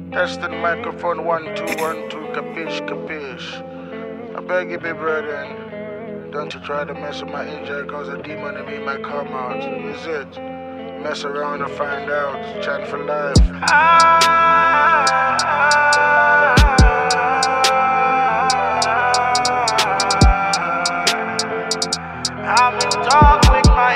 Testing microphone 1 2 1 2, capiche, capiche. I beg you, big brother, don't you try to mess with my angel, cause a demon in me might come out. Is it? Mess around and find out. Chant for life. I'm in talk with my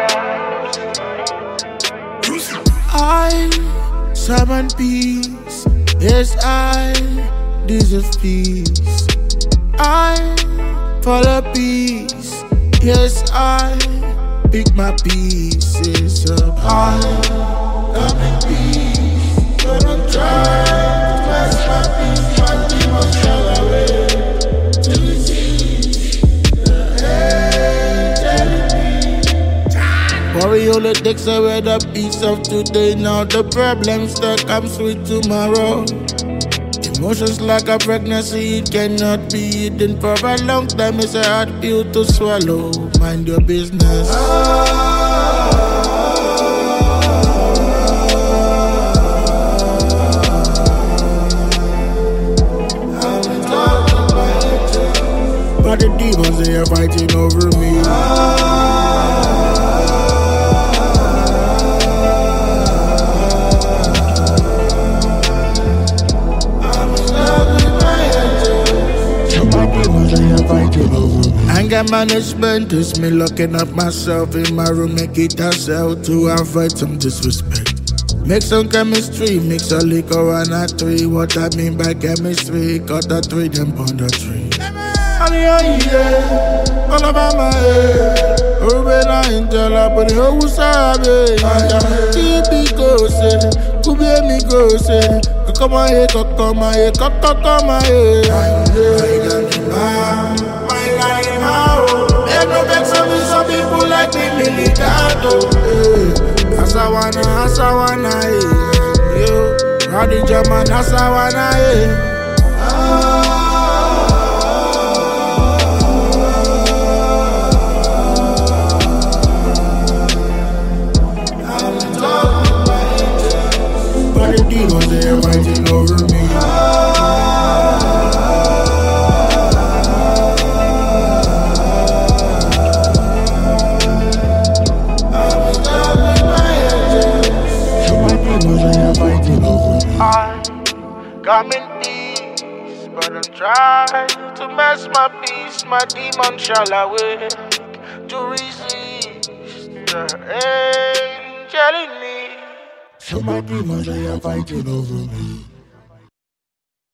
angels. I summon peace. Yes, I deserve peace. I follow peace. Yes, I pick my pieces up. I am in peace. Gonna try to bless my peace. My demons shall away to receive the angel. Worry only takes away the peace of today. Now the problems that comes with tomorrow. Emotions like a pregnancy, it cannot be hidden for a long time. It's a hard pill to swallow. Mind your business. But the demons, they are fighting over me. Anger management is me locking up myself in my room, make it a cell to avoid some disrespect. Make some chemistry, mix a liquor and a tree. What I mean by chemistry, cut a tree, then pound a tree. All about my head. Oh, when I tell her, but who sabe? Keep it going, could be me go say. Come on here, come on here, come on here. Make no vex of me, some people like me militado. Asawana, yo. Rowdy German, Asawana, But the demons, they are fighting over me. I come in peace, but I try to mess my peace. My demon shall awake to resist the angel in me. So my demons, they are fighting over me.